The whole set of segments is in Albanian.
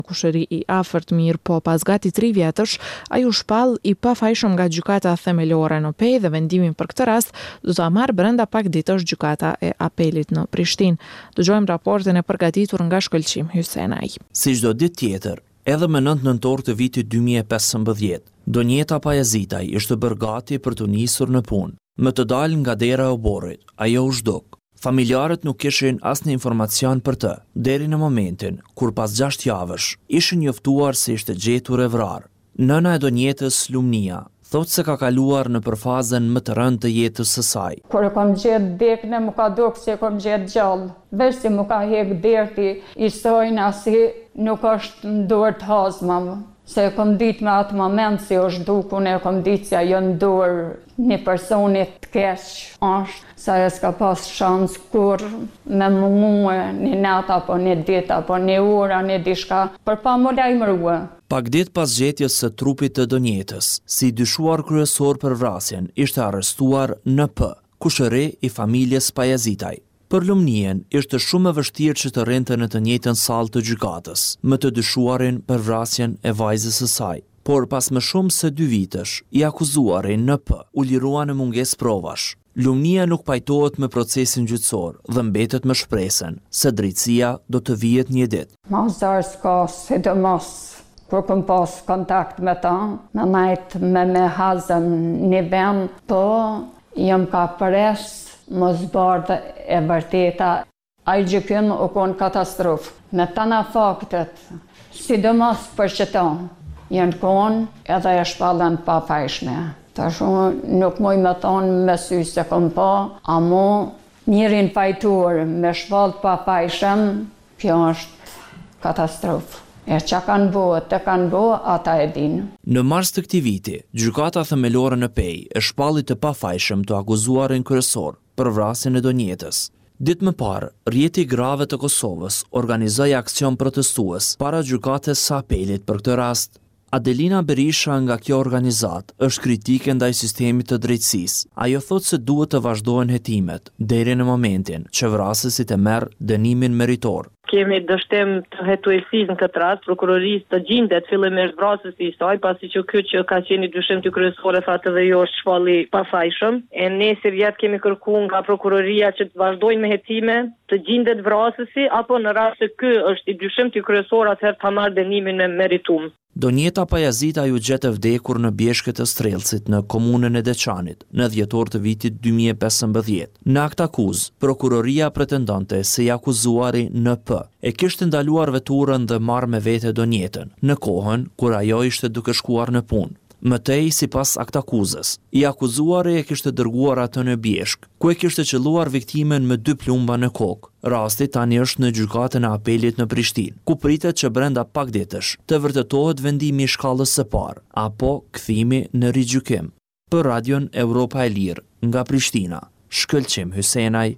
Kushëri i afërt mirë, po pas gati 3 vjetësh, ai u shpall I pafajshëm nga gjykata themelore në Pej dhe vendimin për këtë rast do ta marrë brenda pak ditësh gjykata e apelit në Prishtinë. Dëgjojmë raportin e përgatitur nga Shkëlqim Hysenaj. Si çdo ditë tjetër, edhe më 9 nëntor të vitit 2015, Donjeta Pajazitaj ishte bërë gati për të nisur në punë. Më të dalë nga dera e oborrit, ajo u zhduk. Familjarët nuk kishin asnjë informacion për të, deri në momentin kur pas 6 javësh ishin njoftuar se ishte gjetur e vrarë. Nëna e Donjetës, Lumnia, thotë se ka kaluar në përfazën më të rëndë të jetës së saj. Kur e kam gjetë dekën, më ka dukë se kam gjetë gjallë. Veç si më ka hek derti, I sojnë asi nuk është në dorë të hazma. Se e kom ditë me atë moment si është dukun, e kom ditë se ajo në dorë një personit të keq është, sa e s'ka pas shans kur me mua një natë apo një ditë apo një ora, një dishka, për pa më lajmërua. Pak ditë pas gjetjes së trupit të Donjetës, si dyshuar kryesor për vrasjen, ishte arrestuar N.P., kushëri I familjes Pajazitaj. Për Lumnien ishte shumë e vështirë që të rrinte në të njëjtën sallë të gjykatës, me të dyshuarin për vrasjen e vajzës së saj. Por pas më shumë se 2 vitesh, I akuzuari N.P. u lirua në mungesë provash. Lumnia nuk pajtohet me procesin gjyqësor dhe mbetet me shpresën se drejtësia do të vihet një ditë. Ma zarë s'ka, sidomos kur kom pas kontakt me ta, me najtë me hazën një vend, po jam ka presë mos bardë e vërteta, ai gjykim u kon katastrofë. Me tana faktet, sidomos për qëto, janë kon edhe e shpallën pa fajshme. Tash nuk muj me thonë me sy se kom pa, amo njërin fajtur me shpallë pa fajshëm, kjo është katastrofë. E që kanë bo, të kanë bo, ata e dinë. Në mars të këtij viti, gjykata themelore në Pej e shpalli të pafajshëm të akuzuarin kryesor për vrasjen e Donjetës. Ditë më parë, Rjeti I Grave të Kosovës organizoi aksion protestues para gjykatës së apelit për këtë rast. Adelina Berisha nga kjo organizat është kritike ndaj sistemit të drejtësisë. Ajo thotë se duhet të vazhdohen hetimet deri në momentin që vrasësit e merr dënimin meritor. Kemi dështim të hetuesisë në këtë rast, prokurorisë të gjendet fillimisht vrasësi I saj, pasi që ky që ka qenë dyshim të kryesore thotë dhe jo është shpalli pafajshëm. E nesër jetë kemi kërkuar nga prokuroria që të vazhdojnë me hetime, të gjendet vrasësi, apo në rast se ky është I dyshim të kryesor, atëherë ta marrë dënimin me meritum. Donjeta Pajazitaj u gjetë vdekur në bjeshket e Strelcit në komunën e Deçanit në dhjetor të vitit 2015. Në akt akuzë, prokuroria pretendonte se I akuzuari N.P. e kishte ndaluar veturën dhe marrë me vete Donjetën, në kohën kur ajo ishte duke shkuar në punë. Mëtej, sipas aktakuzës, I akuzuari e kishte dërguar atë në Bjeshk, ku e kishte qelluar viktimen me 2 plumba në kokë. Rasti tani është në gjykatën e apelit në Prishtinë, ku pritet që brenda pak ditësh të vërtetohet vendimi I shkallës së parë, apo kthimi në rigjykim. Për Radion Europa e Lirë, nga Prishtina, Shkëlqim Hysenaj.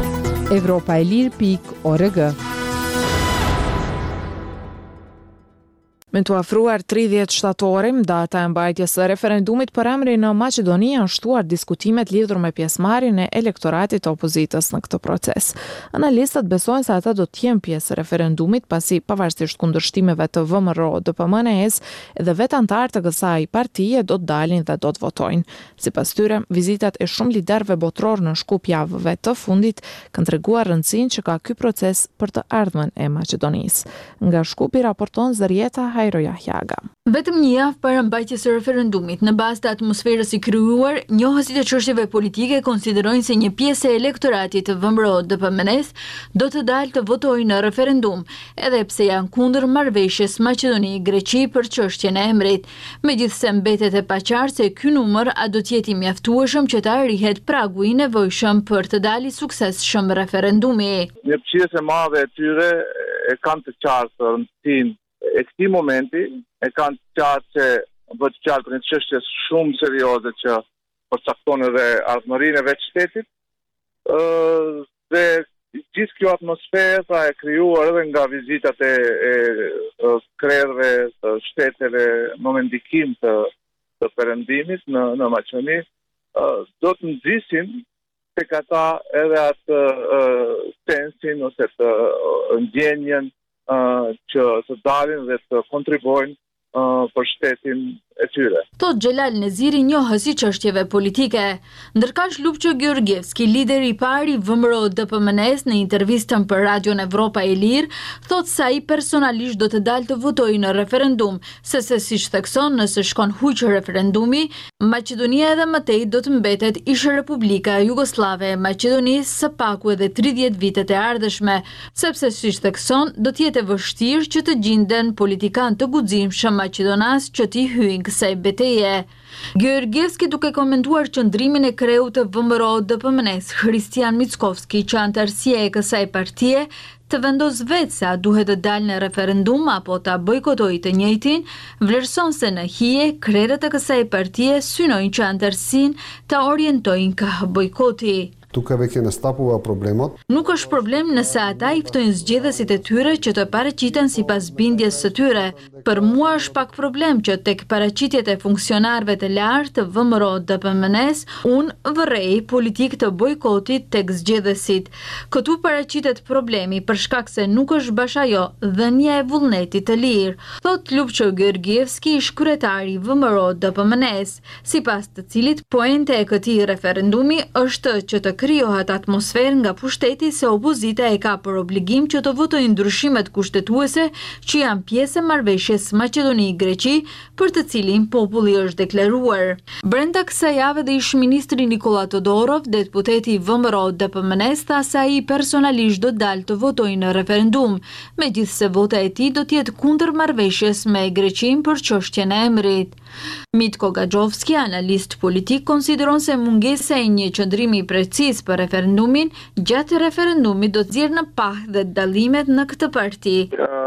europaelir.org. Me të afruar 30 shtatorim, data e mbajtjes së referendumit për emrin në Maqedoni janë shtuar diskutimet lidhur me pjesëmarrjen e elektoratit të opozitës në këtë proces. Analistët besojnë se ata do të jenë pjesë e referendumit pasi pavarësisht kundërshtimeve të VMRO, DPMNE-s edhe vetë anëtarë të kësaj partie do të dalin dhe do të votojnë. Sipas tyre, vizitat e shumë liderëve botror në Shkup javëve të fundit kanë treguar rëndësinë që ka ky proces për të ardhmen e Maqedonisë. Nga Shkupi raporton Zërieta Hajroja Hjaga. Vetëm një javë para mbajtjes së referendumit, në bazë të atmosferës I krijuar, njohësit e çështjeve politike konsiderojnë se një pjesë e elektoratit të VMRO DPMNE-s do të dalë të votojë në referendum, edhe pse janë kundër marrëveshjes Maqedoni-Greqi për çështjen e emrit. Megjithse mbetet e paqartë se ky numër a do të jetë I mjaftueshëm që të arrihet pragu I nevojshëm për të dalë suksesshëm referendumi. Një pjesë e madhe e tyre e kanë të qartë rëndësinë e këtij momenti, e kanë të qartë që bëhet qartë një çështje shumë serioze që përcakton edhe ardhmërinë e vetë shtetit. Dhe gjithë kjo atmosferë e krijuar edhe nga vizitat e krerëve të shteteve në mendikim të perëndimit në Maqedoni, do të nxisin tek ata edhe atë sensin ose të ndjenjen që të dalin dhe të kontribuojnë për shtetin e tyre. Thot Xhelal Neziri, njohës i çështjeve politike. Ndërkaq Lupço Georgievski, lideri i parë i VMRO DPMNE-s, në intervistën për Radion Evropa e Lirë, thot se ai personalisht do të dalë të votojë në referendum, se siç thekson, nëse shkon huq referendumi, Maqedonia edhe më tej do të mbetet ish Republika Jugoslave e Maqedonisë së paku edhe 30 vitet e ardhshme, sepse siç thekson, do të jetë vështirë që të gjenden politikanë të guximshëm maqedonas që t'i hyjnë kësaj beteje. Georgievski, duke komentuar qëndrimin e kreut të VMRO DPMNE-s, Hristijan Mickovski, që antarësia e kësaj partie, të vendos vetë se a duhet të dalë në referendum apo ta bojkotojë të njëjtin, vlerëson se në hije krerët e kësaj partie synojnë që antarësinë ta orientojnë ka bojkoti. Tuke vekje në stapova problemat. Nuk është problem nëse ata i ftojnë zgjedhësit e tyre që të paraqiten sipas bindjes së tyre. Për mua është pak problem që tek paraqitjet e funksionarëve të lartë të VMRO DPMNE-s, unë vërrej politik të bojkotit tek zgjedhësit. Këtu paraqitet problemi për shkak se nuk është bash ajo dhënia e vullnetit të lirë, thot Lupço Georgievski, ish kryetari i VMRO DPMNE-s, sipas të cilit poente e këtij referendumi është që të krijohet atmosferë nga pushteti se opozita e ka për obligim që të votojë ndryshimet kushtetuese që janë pjesë e marrëveshjes Maqedoni-Greqi, për të cilin populli është deklaruar. Brenda kësaj jave dhe ish-ministri Nikola Todorov, deputeti i VMRO DPMNE-s, tha se ai personalisht do dalë të votojë në referendum, megjithse vota e tij do të jetë kundër marrëveshjes me Greqinë për çështjen e emrit. Mitko Gaxhovski, analist politik, konsideron se mungesa e një qëndrimi precis për referendumin gjatë referendumit do të nxjerrë në pah dhe dallimet në këtë parti.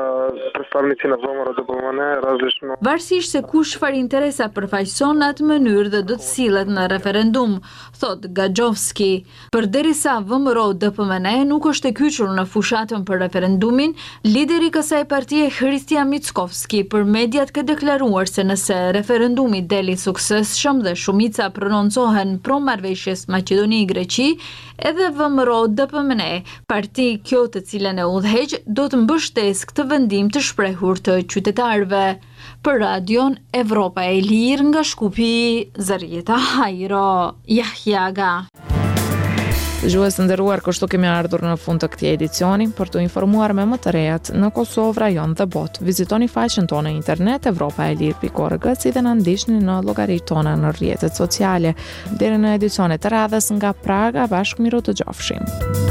Varësisht se kush çfarë interesa përfaqëson në atë mënyrë dhe do të sillet në referendum, thot Gaxhovski. Përderisa VMRO DPMNE nuk është e kyçur në fushatën për referendumin, lideri i kësaj partie Hristijan Mickovski për mediat ka deklaruar se nëse referendumi deli suksesshëm dhe shumica prononcohen pro marrëveshjes Maqedoni-Greqi, edhe VMRO DPMNE, parti kjo të cilën e udhëheq, do të mbështesë këtë vendim të shprehur të qytetarëve. Për Radion Evropa e Lirë nga Shkupi, Zarieta Hajro, Jahjaga. Dëgjues të nderuar, kështu kemi ardhur në fund të këtij edicioni. Për të informuar me më të rejat në Kosovë, rajon dhe botë, vizitoni faqen tonë internet evropaelir.org, si dhe na ndiqni në llogaritë tona në rrjetet sociale. Deri në edicione të radhës nga Praga, bashkë miru të gjofshim.